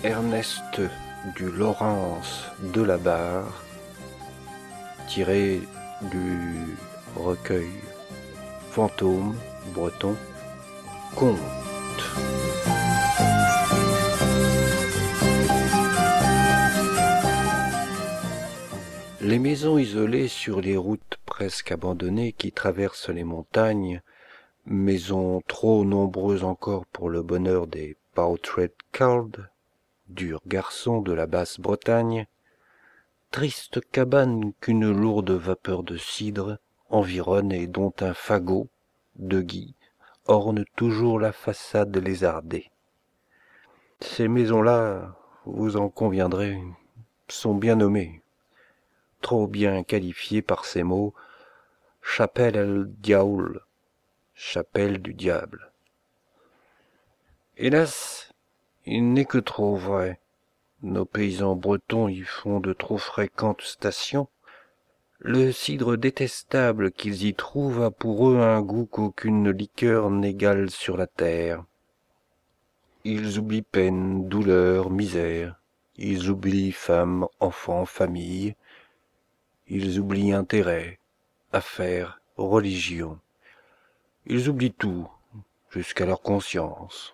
Ernest du Laurence de la Barre, tiré du recueil Fantôme breton, conte. Les maisons isolées sur les routes presque abandonnées qui traversent les montagnes, maisons trop nombreuses encore pour le bonheur des Pautred Cald, durs garçons de la Basse-Bretagne, triste cabane qu'une lourde vapeur de cidre environne et dont un fagot, de gui, orne toujours la façade lézardée. Ces maisons-là, vous en conviendrez, sont bien nommées, trop bien qualifiées par ces mots « Chapelle el Diaoul », chapelle du diable. Hélas, il n'est que trop vrai. Nos paysans bretons y font de trop fréquentes stations. Le cidre détestable qu'ils y trouvent a pour eux un goût qu'aucune liqueur n'égale sur la terre. Ils oublient peine, douleur, misère. Ils oublient femmes, enfants, famille. Ils oublient intérêt, affaires, religion. Ils oublient tout, jusqu'à leur conscience.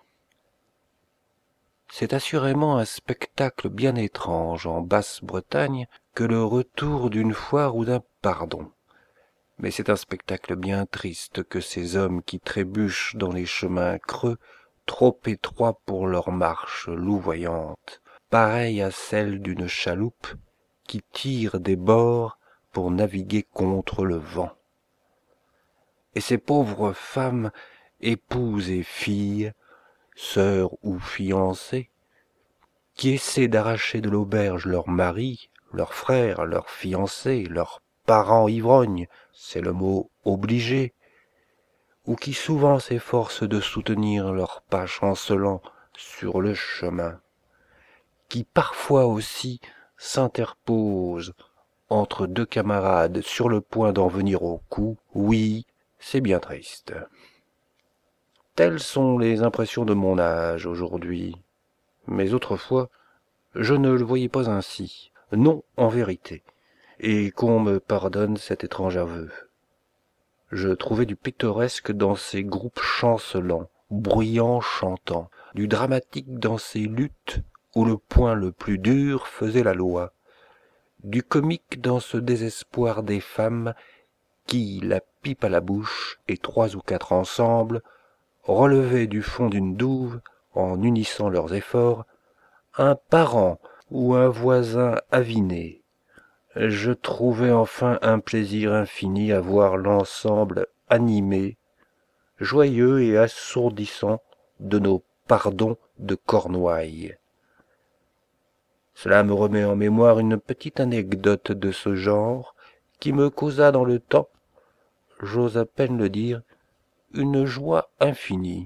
C'est assurément un spectacle bien étrange en Basse-Bretagne que le retour d'une foire ou d'un pardon. Mais c'est un spectacle bien triste que ces hommes qui trébuchent dans les chemins creux, trop étroits pour leur marche louvoyante, pareille à celle d'une chaloupe qui tire des bords pour naviguer contre le vent. Et ces pauvres femmes, épouses et filles, sœurs ou fiancées, qui essaient d'arracher de l'auberge leurs maris, leurs frères, leurs fiancés, leurs parents ivrognes, c'est le mot obligé, ou qui souvent s'efforcent de soutenir leurs pas chancelants sur le chemin, qui parfois aussi s'interposent entre deux camarades sur le point d'en venir au coup, oui, c'est bien triste. Telles sont les impressions de mon âge aujourd'hui. Mais autrefois, je ne le voyais pas ainsi, non en vérité, et qu'on me pardonne cet étrange aveu. Je trouvais du pittoresque dans ces groupes chancelants, bruyants, chantants, du dramatique dans ces luttes où le point le plus dur faisait la loi, du comique dans ce désespoir des femmes qui, la pipe à la bouche et 3 ou 4 ensemble, relevaient du fond d'une douve, en unissant leurs efforts, un parent ou un voisin aviné. Je trouvais enfin un plaisir infini à voir l'ensemble animé, joyeux et assourdissant de nos pardons de Cornouailles. Cela me remet en mémoire une petite anecdote de ce genre qui me causa dans le temps, j'ose à peine le dire, une joie infinie.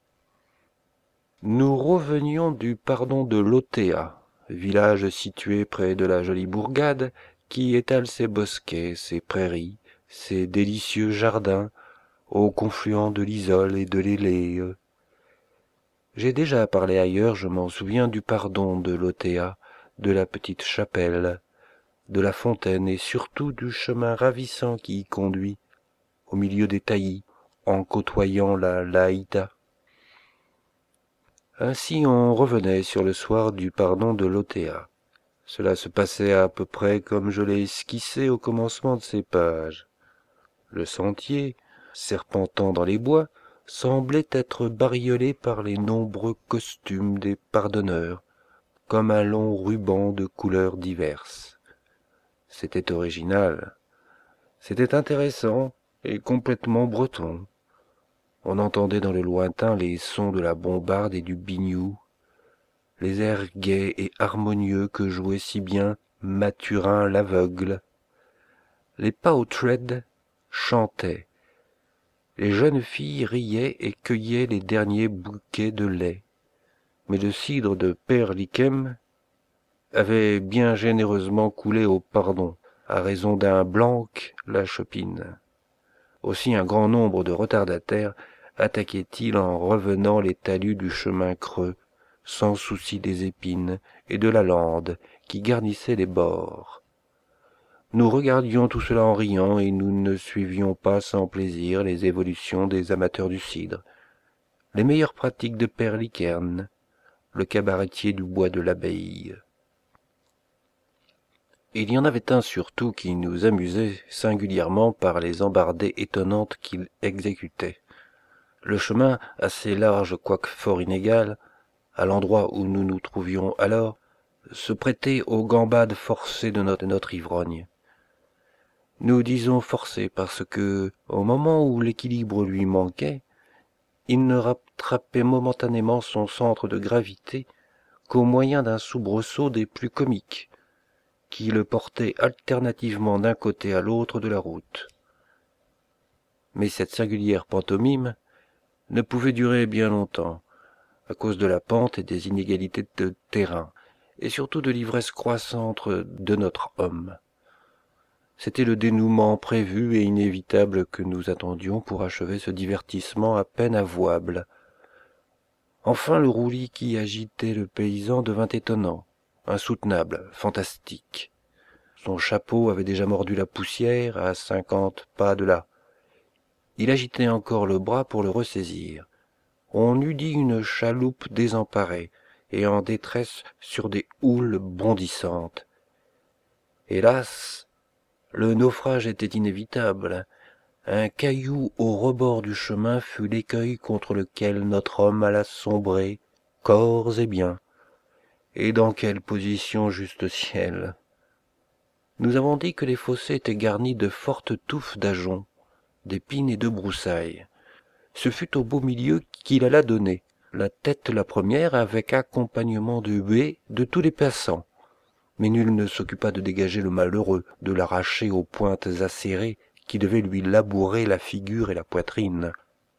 Nous revenions du pardon de Lotea, village situé près de la jolie bourgade qui étale ses bosquets, ses prairies, ses délicieux jardins au confluent de l'Isole et de l'Élé. J'ai déjà parlé ailleurs, je m'en souviens, du pardon de Lotea, de la petite chapelle, de la fontaine et surtout du chemin ravissant qui y conduit, au milieu des taillis, en côtoyant la Laïta. Ainsi on revenait sur le soir du pardon de Lotea. Cela se passait à peu près comme je l'ai esquissé au commencement de ces pages. Le sentier, serpentant dans les bois, semblait être bariolé par les nombreux costumes des pardonneurs, comme un long ruban de couleurs diverses. C'était original, c'était intéressant et complètement breton. On entendait dans le lointain les sons de la bombarde et du biniou, les airs gais et harmonieux que jouait si bien Mathurin l'aveugle. Les Pautred chantaient, les jeunes filles riaient et cueillaient les derniers bouquets de lait, mais le cidre de Père Lichem avait bien généreusement coulé au pardon, à raison d'un blanc la chopine. Aussi un grand nombre de retardataires attaquaient-ils en revenant les talus du chemin creux, sans souci des épines et de la lande qui garnissaient les bords. Nous regardions tout cela en riant, et nous ne suivions pas sans plaisir les évolutions des amateurs du cidre, les meilleures pratiques de Père Liquerne, le cabaretier du bois de l'Abbaye. Il y en avait un surtout qui nous amusait singulièrement par les embardées étonnantes qu'il exécutait. Le chemin, assez large quoique fort inégal, à l'endroit où nous nous trouvions alors, se prêtait aux gambades forcées de notre ivrogne. Nous disons forcées parce que, au moment où l'équilibre lui manquait, il ne rattrapait momentanément son centre de gravité qu'au moyen d'un soubresaut des plus comiques, qui le portait alternativement d'un côté à l'autre de la route. Mais cette singulière pantomime ne pouvait durer bien longtemps, à cause de la pente et des inégalités de terrain, et surtout de l'ivresse croissante de notre homme. C'était le dénouement prévu et inévitable que nous attendions pour achever ce divertissement à peine avouable. Enfin le roulis qui agitait le paysan devint étonnant, insoutenable, fantastique. Son chapeau avait déjà mordu la poussière à 50 pas de là. Il agitait encore le bras pour le ressaisir. On eût dit une chaloupe désemparée et en détresse sur des houles bondissantes. Hélas, le naufrage était inévitable. Un caillou au rebord du chemin fut l'écueil contre lequel notre homme alla sombrer, corps et biens. Et dans quelle position, juste ciel! Nous avons dit que les fossés étaient garnis de fortes touffes d'ajoncs, d'épines et de broussailles. Ce fut au beau milieu qu'il alla donner, la tête la première, avec accompagnement de huées de tous les passants. Mais nul ne s'occupa de dégager le malheureux, de l'arracher aux pointes acérées qui devaient lui labourer la figure et la poitrine.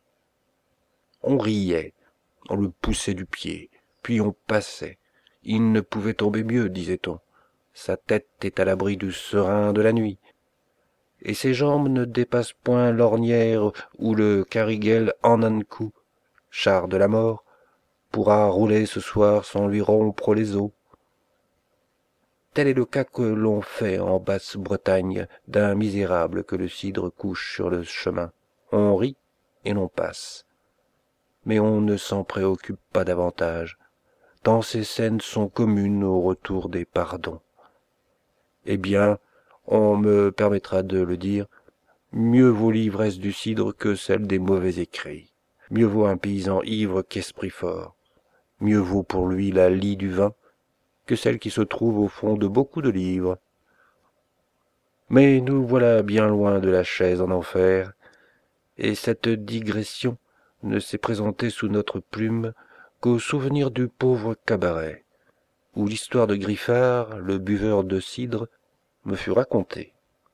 On riait, on le poussait du pied, puis on passait. Il ne pouvait tomber mieux, disait-on. Sa tête est à l'abri du serein de la nuit, et ses jambes ne dépassent point l'ornière où le cariguel Anankou, char de la mort, pourra rouler ce soir sans lui rompre les os. Tel est le cas que l'on fait en Basse-Bretagne d'un misérable que le cidre couche sur le chemin. On rit et l'on passe. Mais on ne s'en préoccupe pas davantage, tant ces scènes sont communes au retour des pardons. Eh bien, on me permettra de le dire, mieux vaut l'ivresse du cidre que celle des mauvais écrits. Mieux vaut un paysan ivre qu'esprit fort. Mieux vaut pour lui la lie du vin que celle qui se trouve au fond de beaucoup de livres. Mais nous voilà bien loin de la chaise en enfer, et cette digression ne s'est présentée sous notre plume qu'au souvenir du pauvre cabaret, où l'histoire de Griffard, le buveur de cidre, me fut racontée.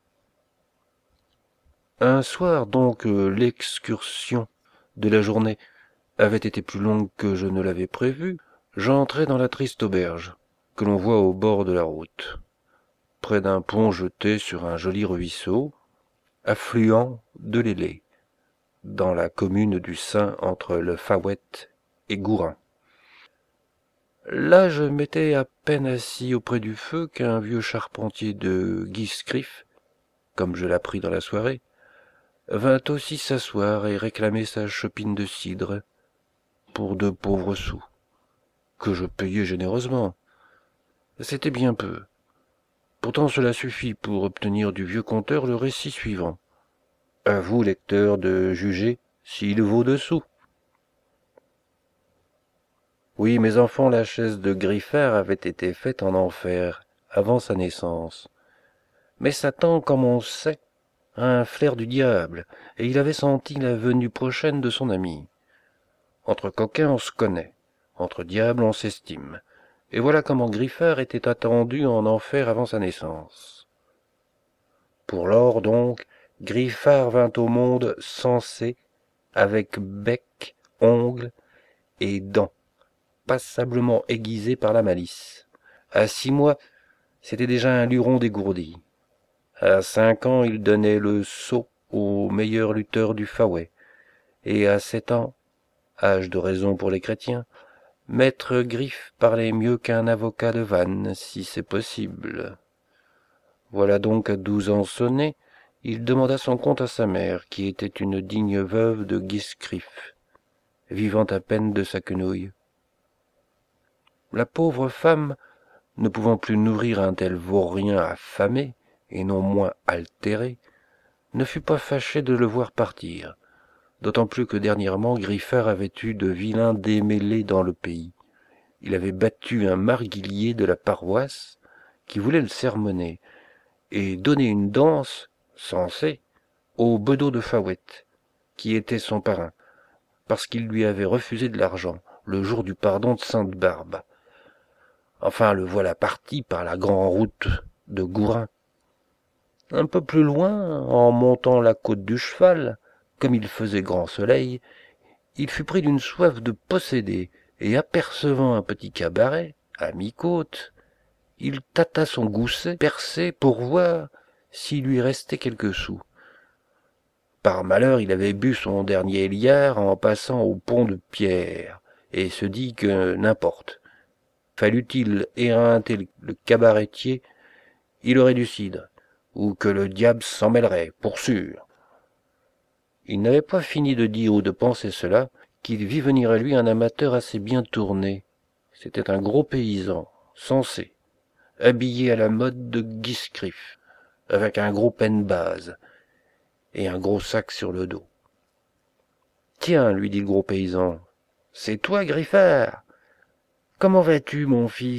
Un soir donc, l'excursion de la journée avait été plus longue que je ne l'avais prévu, j'entrai dans la triste auberge que l'on voit au bord de la route, près d'un pont jeté sur un joli ruisseau, affluent de l'Élé, dans la commune du Saint entre le Faouët et Gourin. Là, je m'étais à peine assis auprès du feu qu'un vieux charpentier de Guiscriff, comme je l'appris dans la soirée, vint aussi s'asseoir et réclamer sa chopine de cidre pour 2 pauvres sous, que je payai généreusement. C'était bien peu. Pourtant cela suffit pour obtenir du vieux conteur le récit suivant. À vous, lecteur, de juger s'il vaut 2 sous. Oui, mes enfants, la chaise de Griffard avait été faite en enfer, avant sa naissance. Mais Satan, comme on sait, a un flair du diable, et il avait senti la venue prochaine de son ami. Entre coquins on se connaît, entre diables on s'estime, et voilà comment Griffard était attendu en enfer avant sa naissance. Pour lors donc, Griffard vint au monde censé, avec bec, ongles et dents, passablement aiguisés par la malice. À 6 mois, c'était déjà un luron dégourdi. À 5 ans, il donnait le sceau au meilleur lutteur du Faouët, et à 7 ans, âge de raison pour les chrétiens, Maître Griffe parlait mieux qu'un avocat de Vannes, si c'est possible. Voilà donc à 12 ans sonnés, il demanda son compte à sa mère, qui était une digne veuve de Giscriff, vivant à peine de sa quenouille. La pauvre femme, ne pouvant plus nourrir un tel vaurien affamé, et non moins altéré, ne fut pas fâchée de le voir partir, d'autant plus que dernièrement Griffard avait eu de vilains démêlés dans le pays. Il avait battu un marguillier de la paroisse qui voulait le sermonner, et donné une danse, censée, au bedeau de Faouette, qui était son parrain, parce qu'il lui avait refusé de l'argent, le jour du pardon de Sainte-Barbe. Enfin, le voilà parti par la grande route de Gourin. Un peu plus loin, en montant la côte du Cheval, comme il faisait grand soleil, il fut pris d'une soif de posséder, et apercevant un petit cabaret, à mi-côte, il tâta son gousset percé pour voir s'il lui restait quelques sous. Par malheur, il avait bu son dernier liard en passant au pont de pierre, et se dit que n'importe. Fallût-il éreinter le cabaretier, il aurait du cidre, ou que le diable s'en mêlerait, pour sûr. Il n'avait pas fini de dire ou de penser cela, qu'il vit venir à lui un amateur assez bien tourné. C'était un gros paysan, sensé, habillé à la mode de Giscriff, avec un gros penne-base et un gros sac sur le dos. « Tiens, lui dit le gros paysan, c'est toi, Griffard? Comment vas-tu, mon fils? »«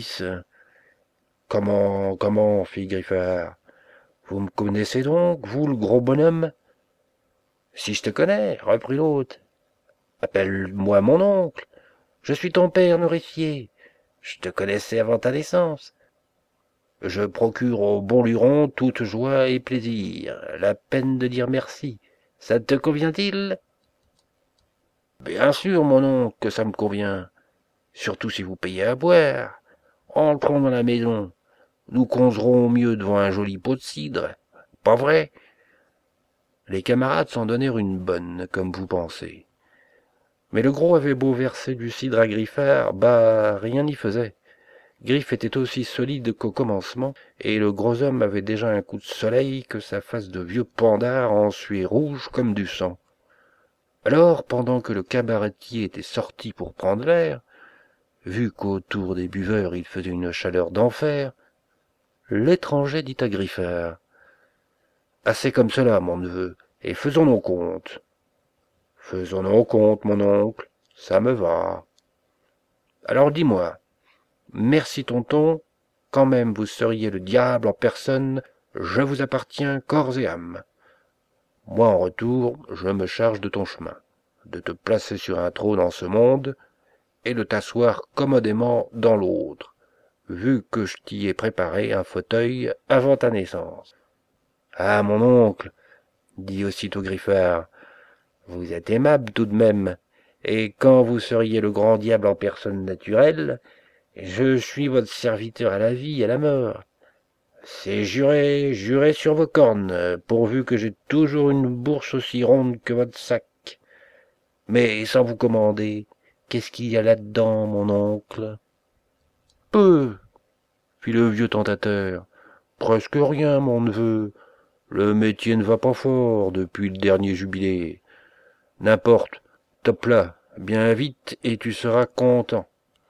Comment, fit Griffard. Vous me connaissez donc, vous, le gros bonhomme? »« Si je te connais, reprit l'autre. Appelle-moi mon oncle. Je suis ton père nourricier. Je te connaissais avant ta naissance. Je procure au bon luron toute joie et plaisir, la peine de dire merci. Ça te convient-il? Bien sûr, mon oncle, que ça me convient. Surtout si vous payez à boire. Entrons dans la maison. Nous causerons mieux devant un joli pot de cidre. Pas vrai? Les camarades s'en donnèrent une bonne, comme vous pensez. Mais le gros avait beau verser du cidre à Griffard, bah, rien n'y faisait. Griffe était aussi solide qu'au commencement, et le gros homme avait déjà un coup de soleil que sa face de vieux pendard en suait rouge comme du sang. Alors, pendant que le cabaretier était sorti pour prendre l'air, vu qu'autour des buveurs il faisait une chaleur d'enfer, l'étranger dit à Griffard: « Assez comme cela, mon neveu, et faisons nos comptes. »« Faisons nos comptes, mon oncle, ça me va. Alors dis-moi, merci tonton, quand même vous seriez le diable en personne, je vous appartiens corps et âme. Moi en retour, je me charge de ton chemin, de te placer sur un trône en ce monde, et de t'asseoir commodément dans l'autre, vu que je t'y ai préparé un fauteuil avant ta naissance. »« Ah, mon oncle, dit aussitôt Griffard, vous êtes aimable tout de même, et quand vous seriez le grand diable en personne naturelle, je suis votre serviteur à la vie et à la mort. C'est juré, juré sur vos cornes, pourvu que j'ai toujours une bourse aussi ronde que votre sac. Mais sans vous commander, qu'est-ce qu'il y a là-dedans, mon oncle? »« Peu, fit le vieux tentateur. Presque rien, mon neveu. Le métier ne va pas fort depuis le dernier jubilé. N'importe, top là, bien vite, et tu seras content. »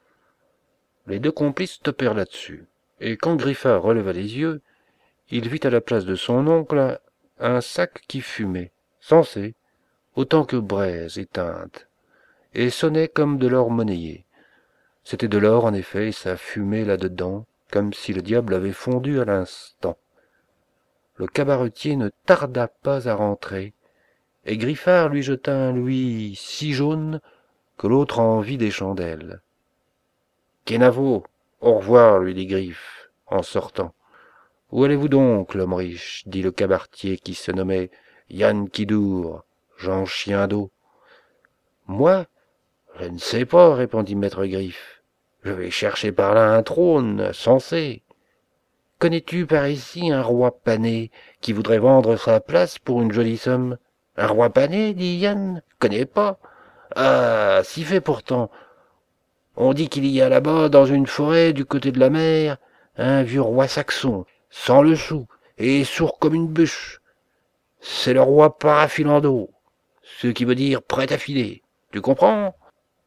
Les deux complices topèrent là-dessus, et quand Griffard releva les yeux, il vit à la place de son oncle un sac qui fumait, sensé, autant que braise éteinte, et sonnait comme de l'or monnayé. C'était de l'or, en effet, et ça fumait là-dedans, comme si le diable avait fondu à l'instant. Le cabaretier ne tarda pas à rentrer, et Griffard lui jeta un louis si jaune que l'autre en vit des chandelles. « Kenavo, au revoir, lui dit Griffe, en sortant. « Où allez-vous donc, l'homme riche ?» dit le cabaretier qui se nommait Yann Kidour, Jean Chien d'eau. « Moi, je ne sais pas, répondit maître Griffe. Je vais chercher par là un trône, sensé. Connais-tu par ici un roi pané qui voudrait vendre sa place pour une jolie somme? Un roi pané, dit Yann. Connais pas? Ah, si fait pourtant. On dit qu'il y a là-bas, dans une forêt du côté de la mer, un vieux roi saxon, sans le sou, et sourd comme une bûche. C'est le roi Paraphilando, ce qui veut dire prêt à filer. Tu comprends?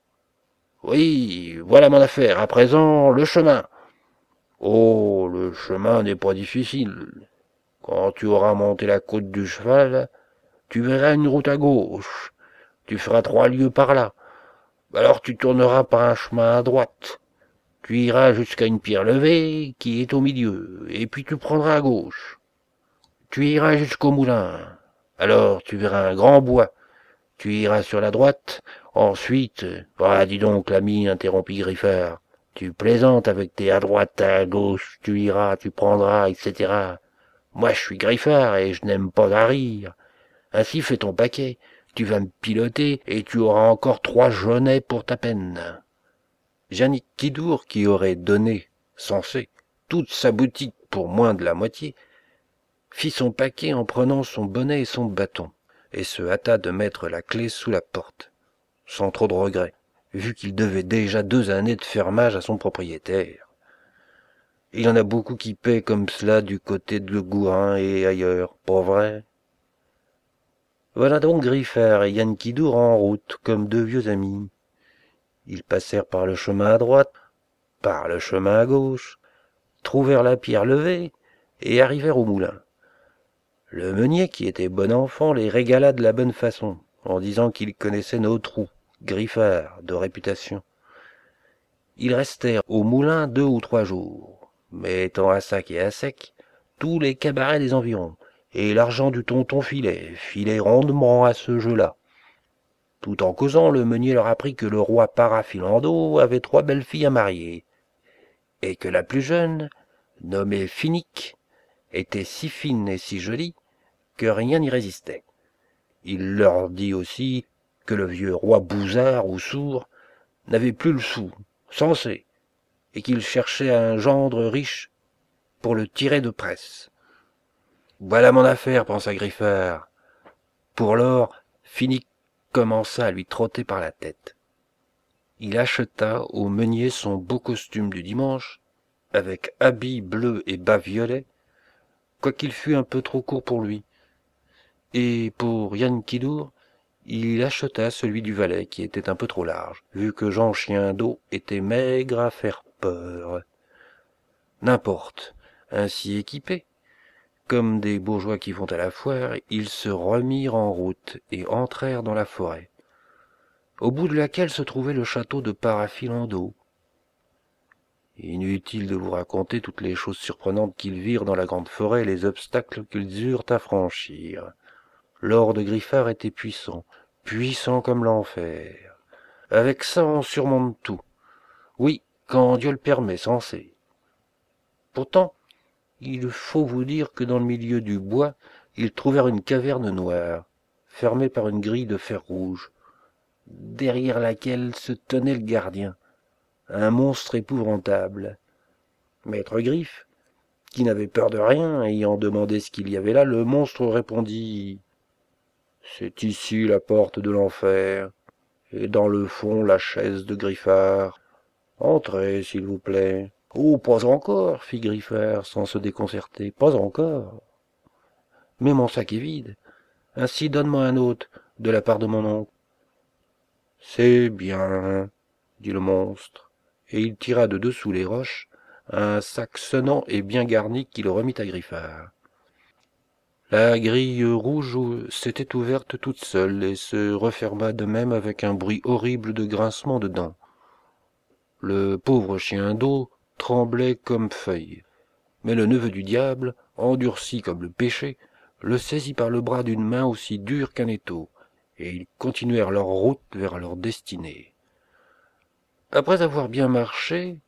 Oui, voilà mon affaire. À présent, le chemin. Oh, le chemin n'est pas difficile. Quand tu auras monté la côte du cheval, tu verras une route à gauche. Tu feras 3 lieues par là. Alors tu tourneras par un chemin à droite. Tu iras jusqu'à une pierre levée qui est au milieu, et puis tu prendras à gauche. Tu iras jusqu'au moulin. Alors tu verras un grand bois. Tu iras sur la droite. Ensuite, ah, dis donc, l'ami, interrompit Griffard. Tu plaisantes avec tes à droite, à gauche, tu iras, tu prendras, etc. Moi, je suis Griffard et je n'aime pas à rire. Ainsi fais ton paquet. Tu vas me piloter et tu auras encore 3 genêts pour ta peine. Yannick Kidour, qui aurait donné, censé, toute sa boutique pour moins de la moitié, fit son paquet en prenant son bonnet et son bâton, et se hâta de mettre la clé sous la porte, sans trop de regret, vu qu'il devait déjà 2 années de fermage à son propriétaire. Il y en a beaucoup qui paient comme cela du côté de Gourin et ailleurs, pas vrai? Voilà donc Griffard et Yann Kidour en route, comme 2 vieux amis. Ils passèrent par le chemin à droite, par le chemin à gauche, trouvèrent la pierre levée et arrivèrent au moulin. Le meunier, qui était bon enfant, les régala de la bonne façon, en disant qu'il connaissait nos trous, Griffard, de réputation. Ils restèrent au moulin 2 ou 3 jours, mais étant à sac et à sec, tous les cabarets des environs, et l'argent du tonton filait rondement à ce jeu-là. Tout en causant, le meunier leur apprit que le roi Paraphilando avait 3 belles filles à marier, et que la plus jeune, nommée Finique, était si fine et si jolie que rien n'y résistait. Il leur dit aussi que le vieux roi Bouzard ou sourd n'avait plus le sou, censé, et qu'il cherchait un gendre riche pour le tirer de presse. Voilà mon affaire, pensa Griffard. Pour lors, Finique commença à lui trotter par la tête. Il acheta au meunier son beau costume du dimanche, avec habit bleu et bas violets, quoiqu'il fût un peu trop court pour lui. Et pour Yann Kidour, il acheta celui du valet qui était un peu trop large, vu que Jean Chien d'eau était maigre à faire peur. N'importe, ainsi équipés, comme des bourgeois qui vont à la foire, ils se remirent en route et entrèrent dans la forêt, au bout de laquelle se trouvait le château de Paraphilando. Inutile de vous raconter toutes les choses surprenantes qu'ils virent dans la grande forêt et les obstacles qu'ils eurent à franchir. Lord Griffard était puissant, puissant comme l'enfer. Avec ça, on surmonte tout. Oui, quand Dieu le permet, censé. Pourtant, il faut vous dire que dans le milieu du bois, ils trouvèrent une caverne noire, fermée par une grille de fer rouge, derrière laquelle se tenait le gardien, un monstre épouvantable. Maître Griffe, qui n'avait peur de rien, ayant demandé ce qu'il y avait là, le monstre répondit « C'est ici la porte de l'enfer, et dans le fond la chaise de Griffard. Entrez, s'il vous plaît. » « Oh, pas encore, fit Griffard, sans se déconcerter, pas encore. Mais mon sac est vide. Ainsi donne-moi un autre, de la part de mon oncle. » « C'est bien, dit le monstre, et il tira de dessous les roches un sac sonnant et bien garni qu'il remit à Griffard. La grille rouge s'était ouverte toute seule et se referma de même avec un bruit horrible de grincement de dents. Le pauvre chien d'eau tremblait comme feuille, mais le neveu du diable, endurci comme le péché, le saisit par le bras d'une main aussi dure qu'un étau, et ils continuèrent leur route vers leur destinée. Après avoir bien marché,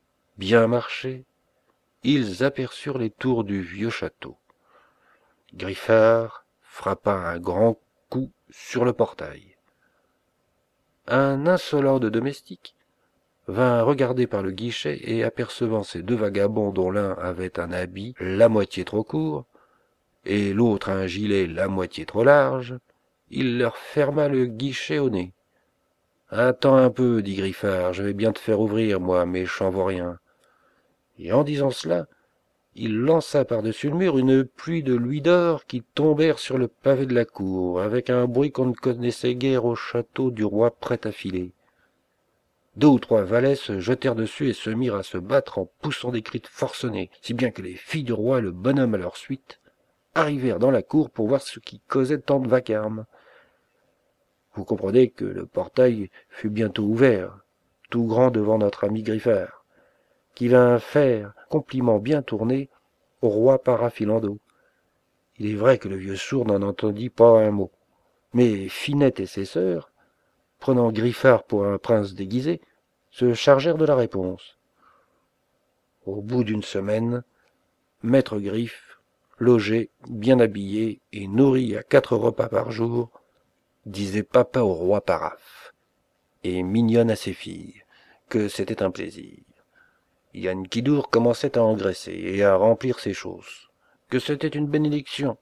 ils aperçurent les tours du vieux château. Griffard frappa un grand coup sur le portail. Un insolent de domestique vint regarder par le guichet et apercevant ces 2 vagabonds dont l'un avait un habit la moitié trop court et l'autre un gilet la moitié trop large, il leur ferma le guichet au nez. Attends un peu, dit Griffard, je vais bien te faire ouvrir, moi, méchant vaurien. Et en disant cela, il lança par-dessus le mur une pluie de louis d'or qui tombèrent sur le pavé de la cour, avec un bruit qu'on ne connaissait guère au château du roi prêt à filer. Deux ou trois valets se jetèrent dessus et se mirent à se battre en poussant des cris forcenés, si bien que les filles du roi et le bonhomme à leur suite arrivèrent dans la cour pour voir ce qui causait tant de vacarme. Vous comprenez que le portail fut bientôt ouvert, tout grand devant notre ami Griffard, qui vint faire compliment bien tourné au roi Parafilando. Il est vrai que le vieux sourd n'en entendit pas un mot, mais Finette et ses sœurs, prenant Griffard pour un prince déguisé, se chargèrent de la réponse. Au bout d'une semaine, maître Griffe, logé, bien habillé et nourri à 4 repas par jour, disait papa au roi Paraphe, et mignonne à ses filles, que c'était un plaisir. Yann Kidour commençait à engraisser et à remplir ses choses, que c'était une bénédiction.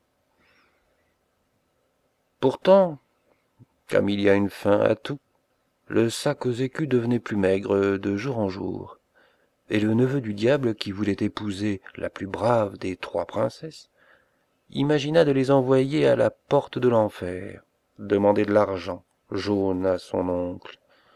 Pourtant, comme il y a une fin à tout, le sac aux écus devenait plus maigre de jour en jour, et le neveu du diable, qui voulait épouser la plus brave des 3 princesses, imagina de les envoyer à la porte de l'enfer, demander de l'argent jaune à son oncle.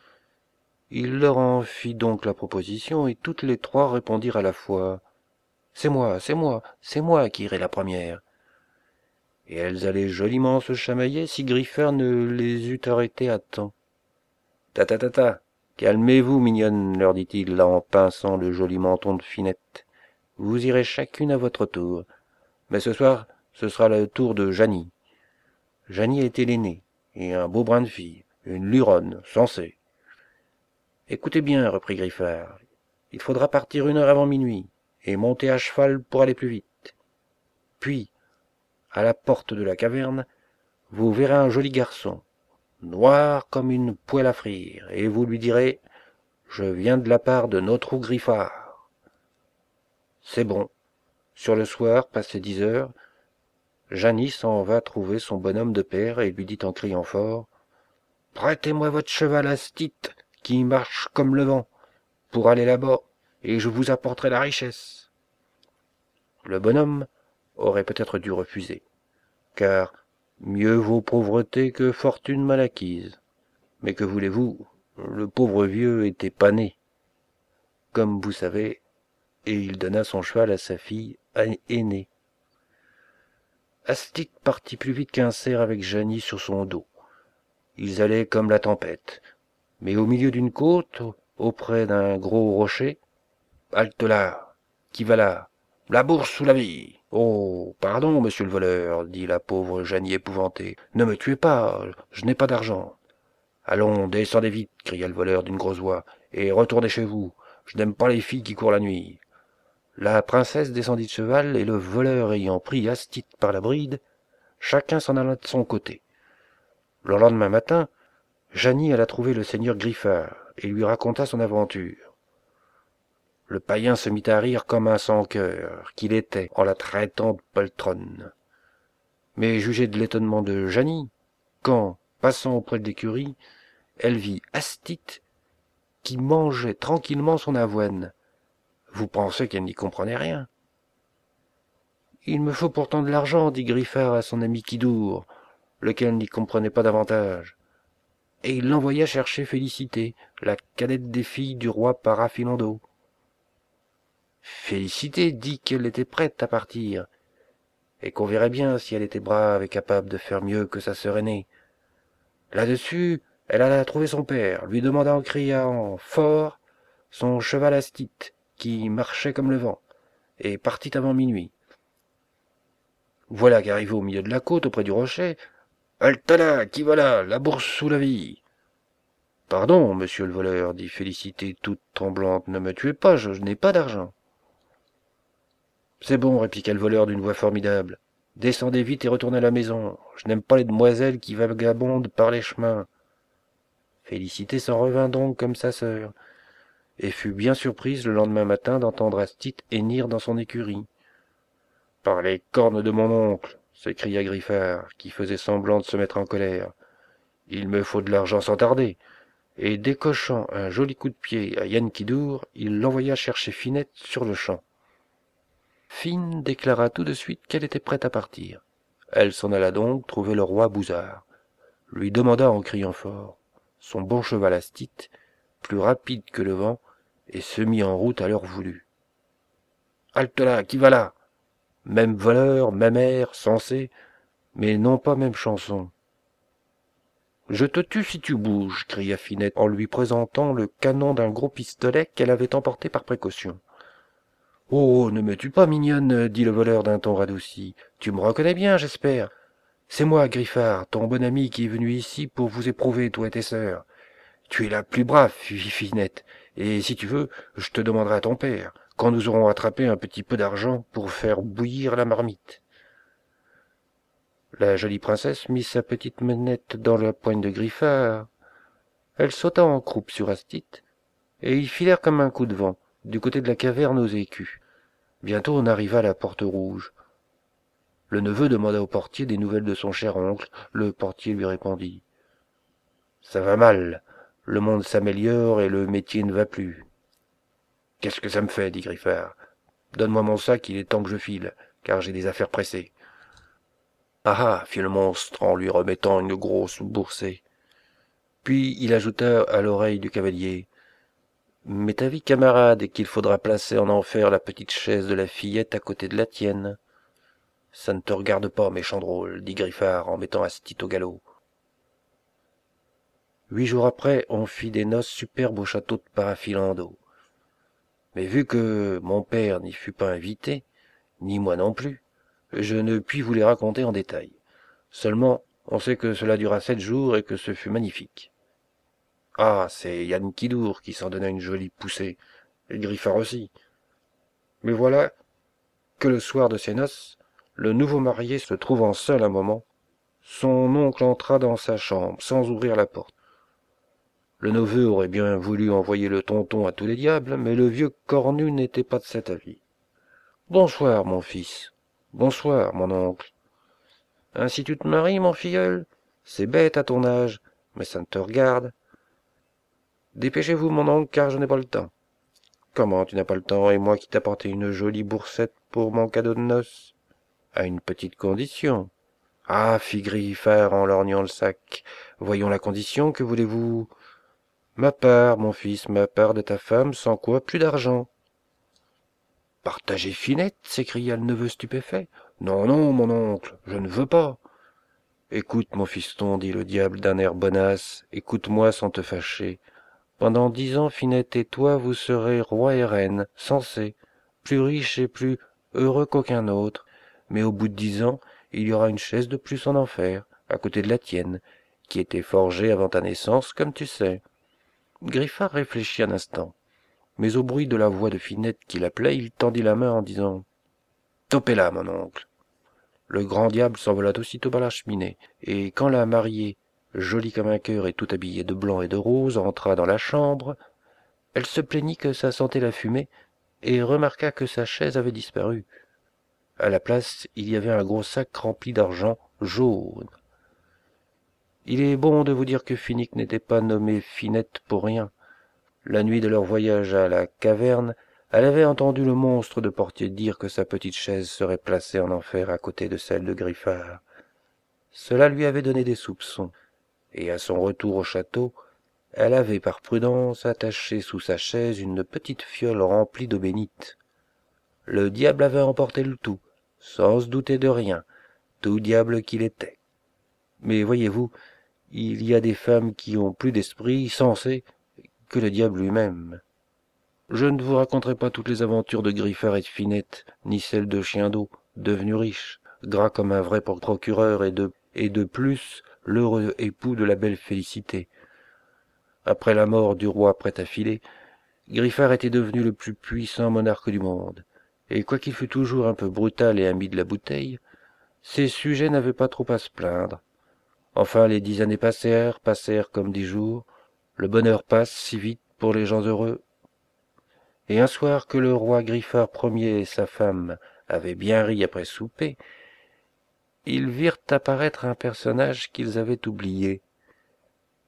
Il leur en fit donc la proposition, et toutes les 3 répondirent à la fois. C'est moi, c'est moi, c'est moi qui irai la première. Et elles allaient joliment se chamailler si Griffard ne les eût arrêtées à temps. Ta ta ta ta, calmez-vous, mignonne, leur dit-il en pinçant le joli menton de Finette. Vous irez chacune à votre tour. Mais ce soir, ce sera le tour de Janie. Janie était l'aînée, et un beau brin de fille, une luronne, sensée. Écoutez bien, reprit Griffard, il faudra partir 1 heure avant minuit, et monter à cheval pour aller plus vite. Puis, à la porte de la caverne, vous verrez un joli garçon, noir comme une poêle à frire, et vous lui direz « Je viens de la part de notre Griffard ». C'est bon. Sur le soir, passé 10 heures, Janie s'en va trouver son bonhomme de père et lui dit en criant fort « Prêtez-moi votre cheval Astite, qui marche comme le vent, pour aller là-bas, et je vous apporterai la richesse. » Le bonhomme aurait peut-être dû refuser, car mieux vaut pauvreté que fortune mal acquise. Mais que voulez-vous, le pauvre vieux était pas né, comme vous savez, et il donna son cheval à sa fille aînée. Astite partit plus vite qu'un cerf avec Janie sur son dos. Ils allaient comme la tempête, mais au milieu d'une côte, auprès d'un gros rocher, « Halte là! Qui va là? La bourse ou la vie? »« Oh, pardon, monsieur le voleur, dit la pauvre Janie épouvantée. Ne me tuez pas, je n'ai pas d'argent. Allons, descendez vite, cria le voleur d'une grosse voix, et retournez chez vous. Je n'aime pas les filles qui courent la nuit. La princesse descendit de cheval, et le voleur ayant pris Astite par la bride, chacun s'en alla de son côté. Le lendemain matin, Janie alla trouver le seigneur Griffard, et lui raconta son aventure. Le païen se mit à rire comme un sans-cœur qu'il était en la traitant de poltronne. Mais jugez de l'étonnement de Janie, quand, passant auprès de l'écurie, elle vit Astite qui mangeait tranquillement son avoine. Vous pensez qu'elle n'y comprenait rien. Il me faut pourtant de l'argent, dit Griffard à son ami Kidour, lequel n'y comprenait pas davantage. Et il l'envoya chercher Félicité, la cadette des filles du roi Parafilando. Félicité dit qu'elle était prête à partir, et qu'on verrait bien si elle était brave et capable de faire mieux que sa sœur aînée. Là-dessus, elle alla trouver son père, lui demanda en criant fort son cheval Astite, qui marchait comme le vent, et partit avant minuit. Voilà qu'arrivé au milieu de la côte, auprès du rocher, « Halte là, qui va là, la bourse sous la vie !»« Pardon, monsieur le voleur, dit Félicité toute tremblante, ne me tuez pas, je n'ai pas d'argent. »« C'est bon, répliqua le voleur d'une voix formidable. Descendez vite et retournez à la maison. Je n'aime pas les demoiselles qui vagabondent par les chemins. » Félicité s'en revint donc comme sa sœur, et fut bien surprise le lendemain matin d'entendre Astite hennir dans son écurie. « Par les cornes de mon oncle !» s'écria Griffard, qui faisait semblant de se mettre en colère. « Il me faut de l'argent sans tarder, et décochant un joli coup de pied à Yann Kiddour, il l'envoya chercher Finette sur le champ. Fine déclara tout de suite qu'elle était prête à partir. Elle s'en alla donc trouver le roi Bouzard, lui demanda en criant fort son bon cheval Astite, plus rapide que le vent, et se mit en route à l'heure voulue. Halte là, qui va là? Même voleur, même air, sensé, mais non pas même chanson. Je te tue si tu bouges, cria Finette en lui présentant le canon d'un gros pistolet qu'elle avait emporté par précaution. Oh, ne me tue pas, mignonne, dit le voleur d'un ton radouci. Tu me reconnais bien, j'espère. C'est moi, Griffard, ton bon ami qui est venu ici pour vous éprouver, toi et tes sœurs. Tu es la plus brave, Finette, et si tu veux, je te demanderai à ton père, quand nous aurons attrapé un petit peu d'argent pour faire bouillir la marmite. La jolie princesse mit sa petite manette dans la poigne de Griffard. Elle sauta en croupe sur Astite, et ils filèrent comme un coup de vent, du côté de la caverne aux écus. Bientôt on arriva à la porte rouge. Le neveu demanda au portier des nouvelles de son cher oncle. Le portier lui répondit. Ça va mal. Le monde s'améliore et le métier ne va plus. Qu'est-ce que ça me fait, dit Griffard. Donne-moi mon sac, il est temps que je file, car j'ai des affaires pressées. Ah ah, fit le monstre en lui remettant une grosse boursée. Puis il ajouta à l'oreille du cavalier. M'est avis, camarade, qu'il faudra placer en enfer la petite chaise de la fillette à côté de la tienne. Ça ne te regarde pas, méchant drôle, dit Griffard en mettant Astite au galop. 8 jours après, on fit des noces superbes au château de Paraphilando. Mais vu que mon père n'y fut pas invité, ni moi non plus, je ne puis vous les raconter en détail. Seulement, on sait que cela dura 7 jours et que ce fut magnifique. Ah, c'est Yann Kiddour qui s'en donna une jolie poussée, et Griffard aussi. Mais voilà que le soir de ces noces, le nouveau marié se trouvant seul un moment, son oncle entra dans sa chambre sans ouvrir la porte. Le neveu aurait bien voulu envoyer le tonton à tous les diables, mais le vieux cornu n'était pas de cet avis. Bonsoir, mon fils. Bonsoir, mon oncle. Ainsi tu te maries, mon filleul? C'est bête à ton âge, mais ça ne te regarde. Dépêchez-vous, mon oncle, car je n'ai pas le temps. Comment tu n'as pas le temps, et moi qui t'apportais une jolie boursette pour mon cadeau de noces? À une petite condition. Ah, fit Griffard en lorgnant le sac. Voyons la condition, que voulez-vous? Ma part, mon fils, ma part de ta femme, sans quoi plus d'argent. Partager Finette, s'écria le neveu stupéfait. Non, non, mon oncle, je ne veux pas. Écoute, mon fiston, dit le diable d'un air bonasse, écoute-moi sans te fâcher. Pendant 10 ans, Finette et toi, vous serez roi et reine, sensés, plus riches et plus heureux qu'aucun autre. Mais au bout de 10 ans, il y aura une chaise de plus en enfer, à côté de la tienne, qui était forgée avant ta naissance, comme tu sais. Griffard réfléchit un instant, mais au bruit de la voix de Finette qui l'appelait, il tendit la main en disant « Topez là, mon oncle !» Le grand diable s'envola aussitôt par la cheminée, et quand la mariée, jolie comme un cœur et tout habillée de blanc et de rose, entra dans la chambre, elle se plaignit que ça sentait la fumée, et remarqua que sa chaise avait disparu. À la place, il y avait un gros sac rempli d'argent jaune. Il est bon de vous dire que Finnick n'était pas nommée Finette pour rien. La nuit de leur voyage à la caverne, elle avait entendu le monstre de portier dire que sa petite chaise serait placée en enfer à côté de celle de Griffard. Cela lui avait donné des soupçons, et à son retour au château, elle avait par prudence attaché sous sa chaise une petite fiole remplie d'eau bénite. Le diable avait emporté le tout, sans se douter de rien, tout diable qu'il était. Mais voyez-vous, il y a des femmes qui ont plus d'esprit sensé que le diable lui-même. Je ne vous raconterai pas toutes les aventures de Griffard et de Finette, ni celles de Chien d'eau, devenu riche, gras comme un vrai procureur et de plus l'heureux époux de la belle Félicité. Après la mort du roi prêt à filer, Griffard était devenu le plus puissant monarque du monde, et quoiqu'il fût toujours un peu brutal et ami de la bouteille, ses sujets n'avaient pas trop à se plaindre. Enfin, les 10 années passèrent comme 10 jours. Le bonheur passe si vite pour les gens heureux. Et un soir que le roi Griffard Ier et sa femme avaient bien ri après souper, ils virent apparaître un personnage qu'ils avaient oublié.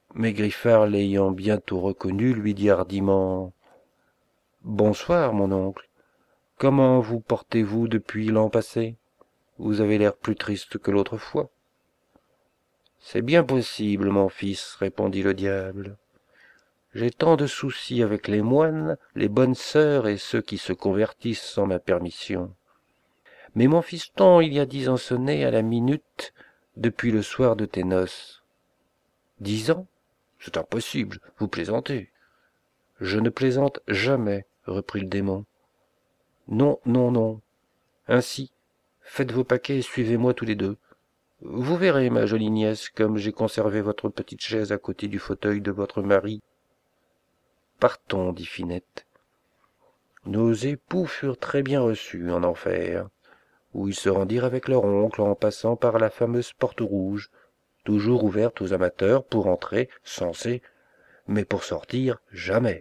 Mais Griffard, l'ayant bientôt reconnu, lui dit hardiment « Bonsoir, mon oncle. Comment vous portez-vous depuis l'an passé? Vous avez l'air plus triste que l'autre fois. » « C'est bien possible, mon fils, répondit le diable. J'ai tant de soucis avec les moines, les bonnes sœurs et ceux qui se convertissent sans ma permission. Mais mon fiston, il y a 10 ans sonné à la minute depuis le soir de tes noces. 10 ans? C'est impossible, vous plaisantez. Je ne plaisante jamais, reprit le démon. Non, non, non. Ainsi, faites vos paquets et suivez-moi tous les deux. Vous verrez, ma jolie nièce, comme j'ai conservé votre petite chaise à côté du fauteuil de votre mari. Partons, dit Finette. Nos époux furent très bien reçus en enfer, où ils se rendirent avec leur oncle en passant par la fameuse porte rouge, toujours ouverte aux amateurs pour entrer, censés, mais pour sortir, jamais.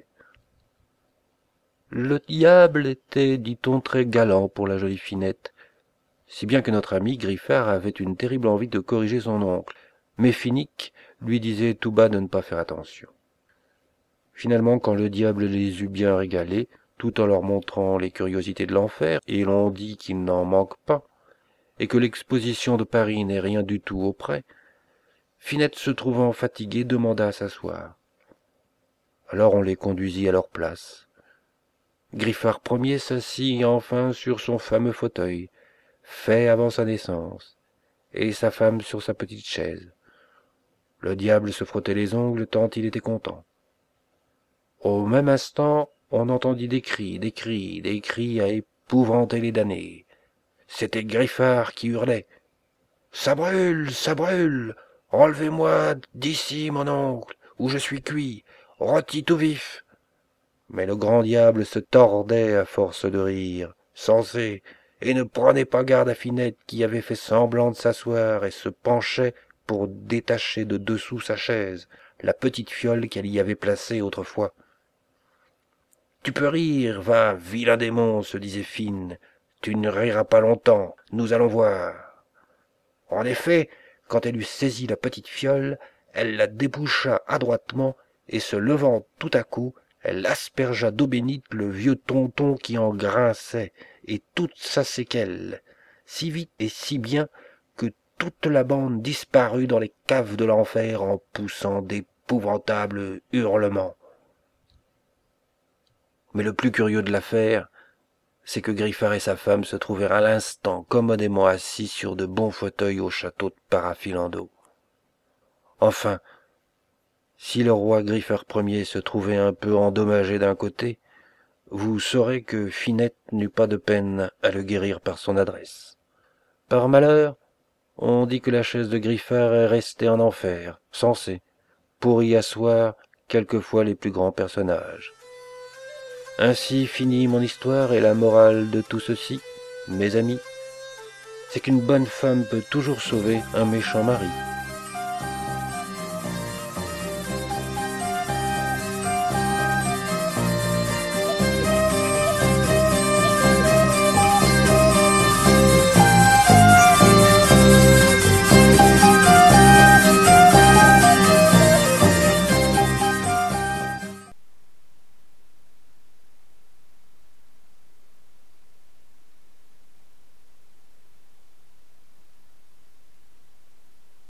Le diable était, dit-on, très galant pour la jolie Finette, si bien que notre ami Griffard avait une terrible envie de corriger son oncle, mais Finnick lui disait tout bas de ne pas faire attention. Finalement, quand le diable les eut bien régalés, tout en leur montrant les curiosités de l'enfer, et l'on dit qu'il n'en manque pas, et que l'exposition de Paris n'est rien du tout auprès, Finette, se trouvant fatiguée, demanda à s'asseoir. Alors on les conduisit à leur place. Griffard Ier s'assit enfin sur son fameux fauteuil, fait avant sa naissance, et sa femme sur sa petite chaise. Le diable se frottait les ongles tant il était content. Au même instant, on entendit des cris à épouvanter les damnés. C'était Griffard qui hurlait. « Ça brûle, enlevez-moi d'ici, mon oncle, où je suis cuit, rôti tout vif. » Mais le grand diable se tordait à force de rire, sensé, et ne prenait pas garde à Finette qui avait fait semblant de s'asseoir et se penchait pour détacher de dessous sa chaise la petite fiole qu'elle y avait placée autrefois. « Tu peux rire, va, vilain démon, se disait Fine, tu ne riras pas longtemps, nous allons voir. » En effet, quand elle eut saisi la petite fiole, elle la déboucha adroitement, et se levant tout à coup, elle aspergea d'eau bénite le vieux tonton qui en grinçait, et toute sa séquelle, si vite et si bien que toute la bande disparut dans les caves de l'enfer en poussant d'épouvantables hurlements. Mais le plus curieux de l'affaire, c'est que Griffard et sa femme se trouvèrent à l'instant commodément assis sur de bons fauteuils au château de Paraphilando. Enfin, si le roi Griffard Ier se trouvait un peu endommagé d'un côté, vous saurez que Finette n'eut pas de peine à le guérir par son adresse. Par malheur, on dit que la chaise de Griffard est restée en enfer, censée, pour y asseoir quelquefois les plus grands personnages. Ainsi finit mon histoire, et la morale de tout ceci, mes amis, c'est qu'une bonne femme peut toujours sauver un méchant mari.